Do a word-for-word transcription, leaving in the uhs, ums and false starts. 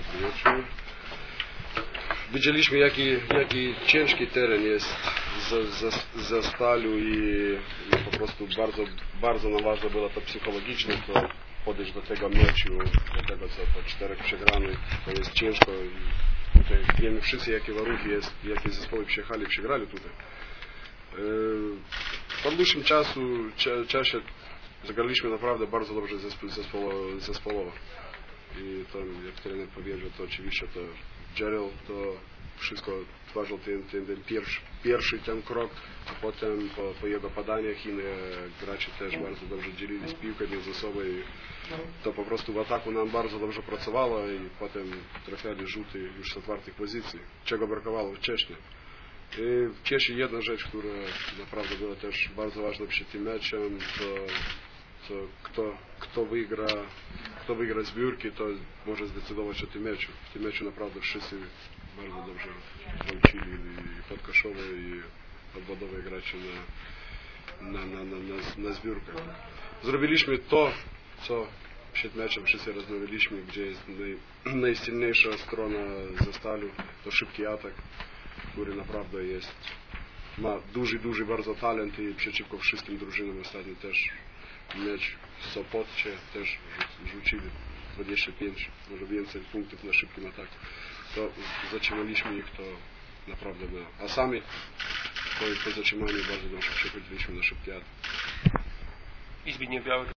wieczór. Widzieliśmy, jaki, jaki ciężki teren jest za, za, za Staliu i, i po prostu bardzo, bardzo nam ważne było to psychologicznie, to podejść do tego meczu, do tego, co po czterech przegranych, to jest ciężko i tutaj wiemy wszyscy, jakie warunki jest, jakie zespoły przyjechali, przegrali tutaj. Po dłuższym czasu, czasie zagraliśmy naprawdę bardzo dobrze zespołowo, zespołowo. I to, jak trener powiedział, to oczywiście to Gerald to wszystko tworzył ten, ten, ten pierwszy, pierwszy ten krok, a potem po, po jego podaniach inni gracze też bardzo dobrze dzielili piłkę między sobą i to po prostu w ataku nam bardzo dobrze pracowało i potem trafiali rzuty już z otwartych pozycji, czego brakowało wcześniej. I cieszy jedna rzecz, która naprawdę była też bardzo ważna przed tym meczem, to, to kto, kto wygra, kto wygra zbiórki, to może zdecydować o tym meczu. W tym meczu naprawdę wszyscy bardzo dobrze walczyli, i podkoszowe, i obwodowe gracze na, na, na, na, na, na zbiórkach. Zrobiliśmy to, co przed meczem wszyscy rozmawialiśmy, gdzie jest naj, najsilniejsza strona zestawu, to szybki atak, który naprawdę jest, ma duży, duży bardzo talent i przeciwko wszystkim drużynom ostatnio też mecz w Sopotcie też rzucili dwadzieścia pięć, może więcej punktów na szybkim ataku. To zatrzymaliśmy ich, to naprawdę było. A sami po, po zatrzymaniu bardzo dobrze przechodziliśmy na szybki atak. I Zbigniew Białek.